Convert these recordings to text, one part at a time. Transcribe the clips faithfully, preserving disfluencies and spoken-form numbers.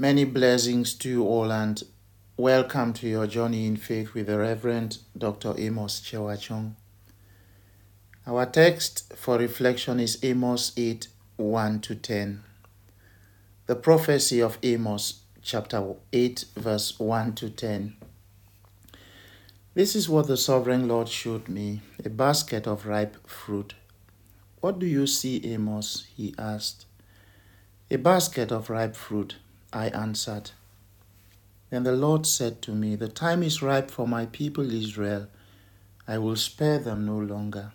Many blessings to you all, and welcome to your journey in faith with the Reverend Doctor Amos Chewachong. Our text for reflection is Amos eight, one to ten. The prophecy of Amos, chapter eight, verse one to ten. This is what the sovereign Lord showed me, a basket of ripe fruit. What do you see, Amos? He asked. A basket of ripe fruit, I answered. Then the Lord said to me, the time is ripe for my people Israel. I will spare them no longer.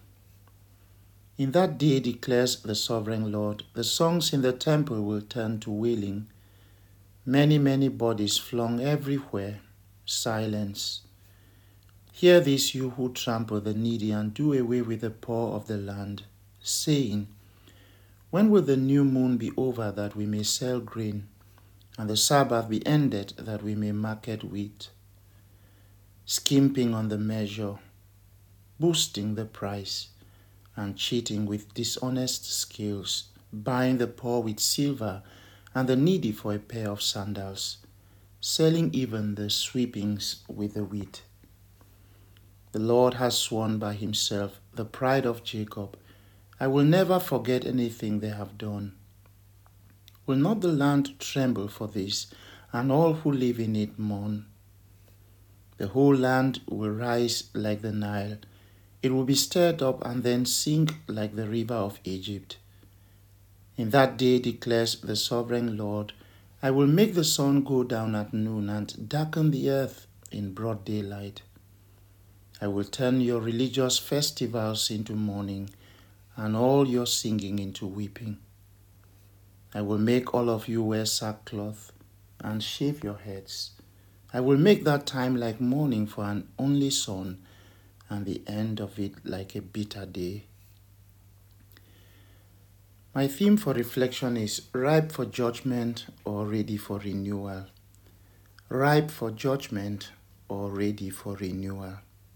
In that day, declares the sovereign Lord, the songs in the temple will turn to wailing. Many, many bodies flung everywhere. Silence. Hear this, you who trample the needy and do away with the poor of the land, saying, when will the new moon be over that we may sell grain, and the Sabbath be ended that we may market wheat? Skimping on the measure, boosting the price, and cheating with dishonest scales, buying the poor with silver and the needy for a pair of sandals, selling even the sweepings with the wheat. The Lord has sworn by himself, the pride of Jacob, I will never forget anything they have done. Will not the land tremble for this, and all who live in it mourn? The whole land will rise like the Nile. It will be stirred up and then sink like the river of Egypt. In that day, declares the sovereign Lord, I will make the sun go down at noon and darken the earth in broad daylight. I will turn your religious festivals into mourning, and all your singing into weeping. I will make all of you wear sackcloth and shave your heads. I will make that time like mourning for an only son, and the end of it like a bitter day. My theme for reflection is ripe for judgment or ready for renewal. Ripe for judgment or ready for renewal.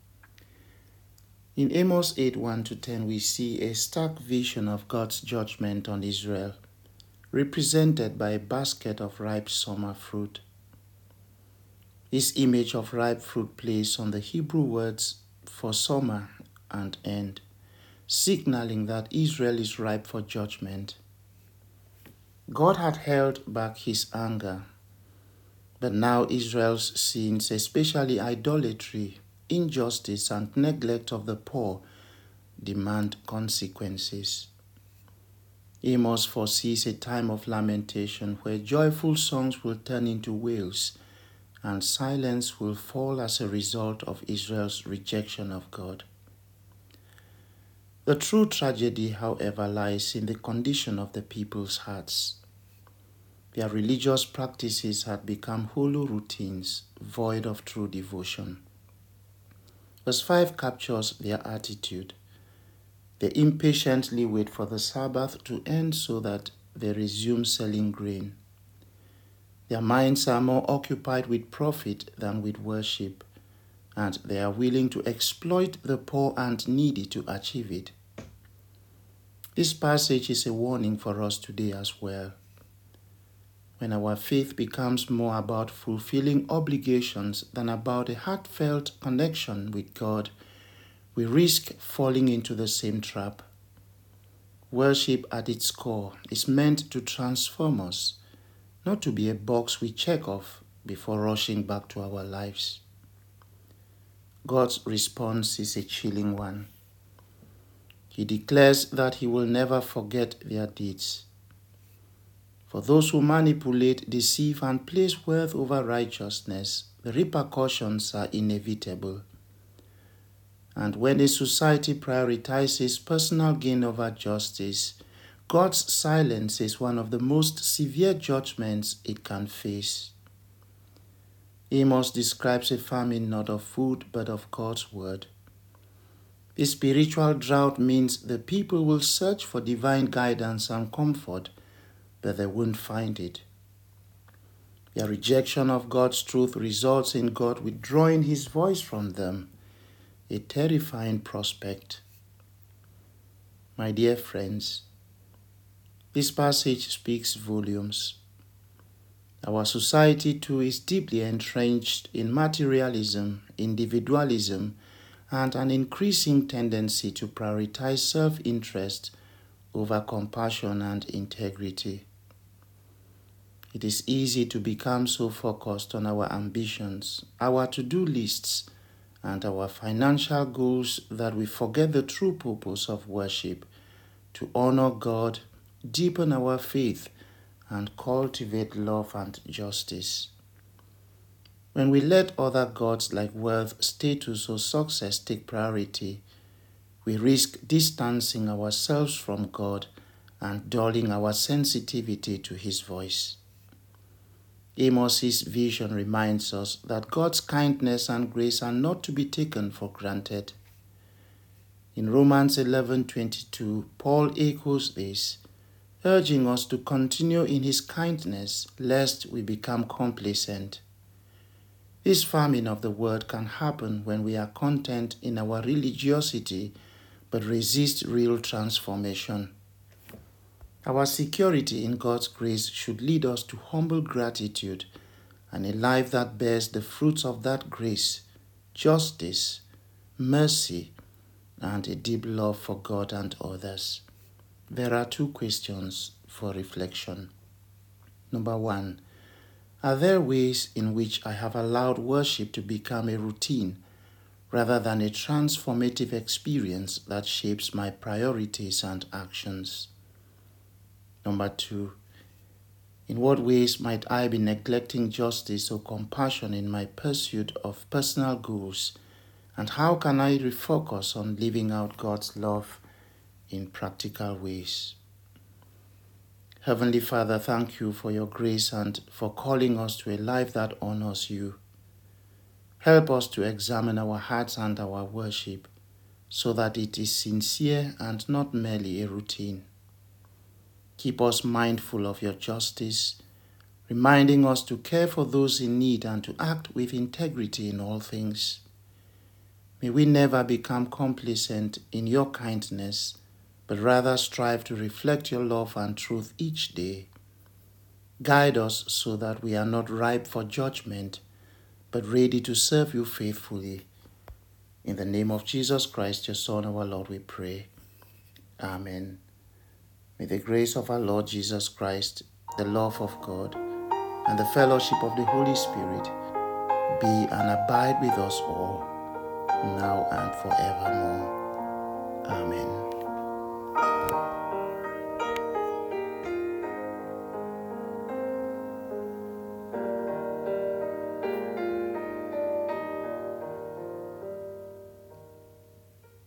In Amos eight, one to ten, we see a stark vision of God's judgment on Israel, represented by a basket of ripe summer fruit. This image of ripe fruit plays on the Hebrew words for summer and end, signaling that Israel is ripe for judgment. God had held back his anger, but now Israel's sins, especially idolatry, injustice, and neglect of the poor, demand consequences. Amos foresees a time of lamentation where joyful songs will turn into wails, and silence will fall as a result of Israel's rejection of God. The true tragedy, however, lies in the condition of the people's hearts. Their religious practices had become hollow routines, void of true devotion. Verse five captures their attitude. They impatiently wait for the Sabbath to end so that they resume selling grain. Their minds are more occupied with profit than with worship, and they are willing to exploit the poor and needy to achieve it. This passage is a warning for us today as well. When our faith becomes more about fulfilling obligations than about a heartfelt connection with God, we risk falling into the same trap. Worship at its core is meant to transform us, not to be a box we check off before rushing back to our lives. God's response is a chilling one. He declares that he will never forget their deeds. For those who manipulate, deceive, and place worth over righteousness, the repercussions are inevitable. And when a society prioritizes personal gain over justice, God's silence is one of the most severe judgments it can face. Amos describes a famine not of food but of God's word. This spiritual drought means the people will search for divine guidance and comfort, but they won't find it. Their rejection of God's truth results in God withdrawing his voice from them, a terrifying prospect. My dear friends, this passage speaks volumes. Our society too is deeply entrenched in materialism, individualism, and an increasing tendency to prioritize self-interest over compassion and integrity. It is easy to become so focused on our ambitions, our to-do lists, and our financial goals that we forget the true purpose of worship: to honor God, deepen our faith, and cultivate love and justice. When we let other gods like wealth, status, or success take priority, we risk distancing ourselves from God and dulling our sensitivity to His voice. Amos's vision reminds us that God's kindness and grace are not to be taken for granted. In Romans eleven twenty-two, Paul echoes this, urging us to continue in His kindness lest we become complacent. This famine of the word can happen when we are content in our religiosity but resist real transformation. Our security in God's grace should lead us to humble gratitude and a life that bears the fruits of that grace: justice, mercy, and a deep love for God and others. There are two questions for reflection. Number one, are there ways in which I have allowed worship to become a routine rather than a transformative experience that shapes my priorities and actions? Number two, in what ways might I be neglecting justice or compassion in my pursuit of personal goals, and how can I refocus on living out God's love in practical ways? Heavenly Father, thank you for your grace and for calling us to a life that honors you. Help us to examine our hearts and our worship so that it is sincere and not merely a routine. Keep us mindful of your justice, reminding us to care for those in need and to act with integrity in all things. May we never become complacent in your kindness, but rather strive to reflect your love and truth each day. Guide us so that we are not ripe for judgment, but ready to serve you faithfully. In the name of Jesus Christ, your Son, our Lord, we pray. Amen. May the grace of our Lord Jesus Christ, the love of God, and the fellowship of the Holy Spirit be and abide with us all, now and forevermore. Amen.